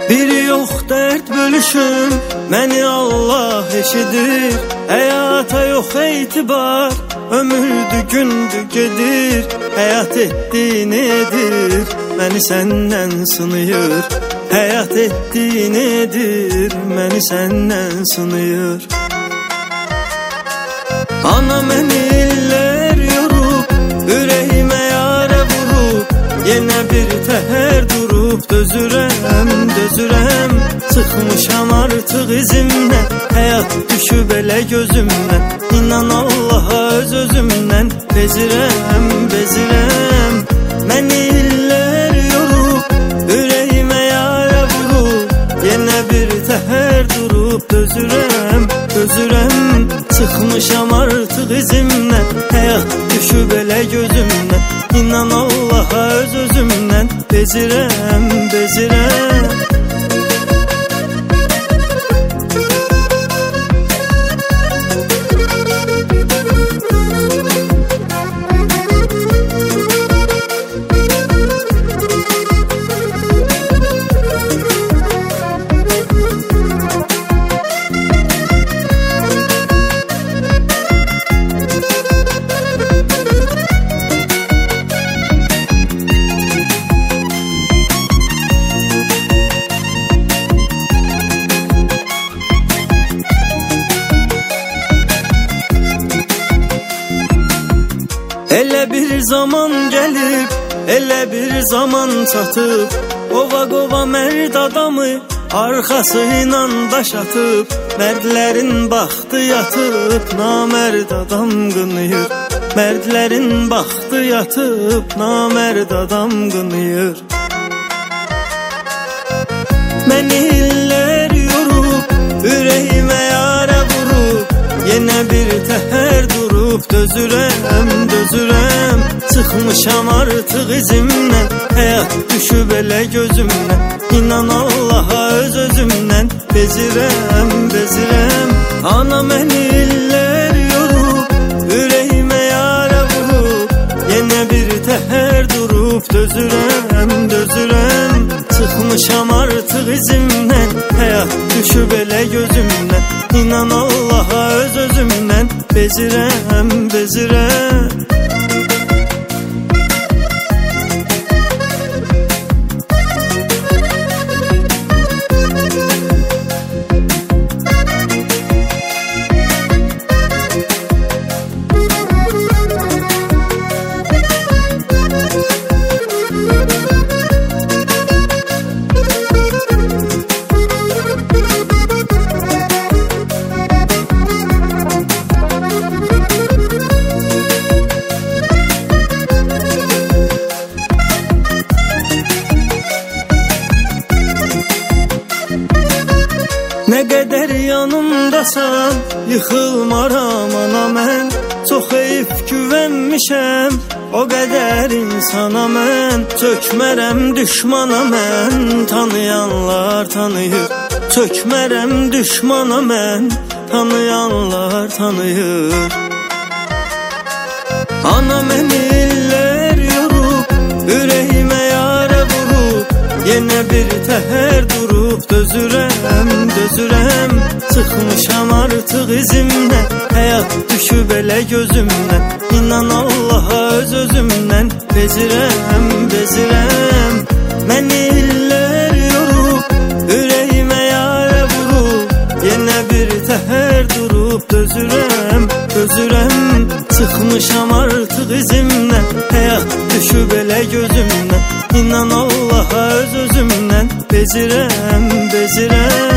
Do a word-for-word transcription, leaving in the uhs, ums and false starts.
Biri yox dərd bölüşüm, məni Allah eşidir. Həyata yox etibar, ömürdü gündü gedir. Həyat etdiyin edir, məni səndən sınıyır. Həyat etdiyin edir, məni səndən sınıyır. Ana məni illər yorub, ürəyimə yarə vurub. Yenə bir təhər durub, dözürəm, dözürəm. Çıxmışam artıq izimdən, həyat düşüb elə gözümdən. İnan Allaha öz özümdən, bezirəm, bezirəm. Məni illər yorub, ürəyimə yarə vurub. Yenə bir təhər durub, dözürəm, dözürəm. Çıxmışam artıq izimdən, həyat düşüb elə gözümdən. İnan Allaha öz özümdən, bezirəm, bezirəm. Elə bir zaman gəlib, elə bir zaman çatıb. Ova qova mərd adamı arxası ilə daş atıb. Mərdlərin baxtı yatıb, namərd adam qınıyır. Mərdlərin baxtı yatıb, namərd adam qınıyır. Məni illər yorub, ürəyimə yarə vurub. Yenə bir təhər durub, dözürəm, dözürəm. Çıxmışam artıq izimdən, həyat düşüb elə gözümdən. İnan Allaha öz özümdən, bezirəm, bezirəm. Ana məni illər yorub, ürəyimə yarə vurub. Yenə bir təhər durub, dözürəm, dözürəm. Çıxmışam artıq izimdən, həyat düşüb elə gözümdən. İnan Allaha öz özümdən, bezirəm, bezirəm. Nə qədər yanımdasan, yıxılmaram ana mən. Çox heyf güvənmişəm, o qədər insana mən. Çökmərəm düşmana mən, tanıyanlar tanıyır. Çökmərəm düşmana mən, tanıyanlar tanıyır. Ana məni illər yorub, ürəyimə yarə vurub. Yenə bir təhər durub, dözürəm, dözürəm. Çıxmışam artıq izimdən, həyat düşüb elə gözümdən. İnan Allaha öz özümdən, bezirəm, bezirəm. Məni illər yorub, ürəyimə yarə vurub. Yenə bir təhər durub, dözürəm, dözürəm. Çıxmışam artıq izimdən, həyat düşüb elə gözümdən. İnan Allaha öz özümdən, bezirəm, bezirəm.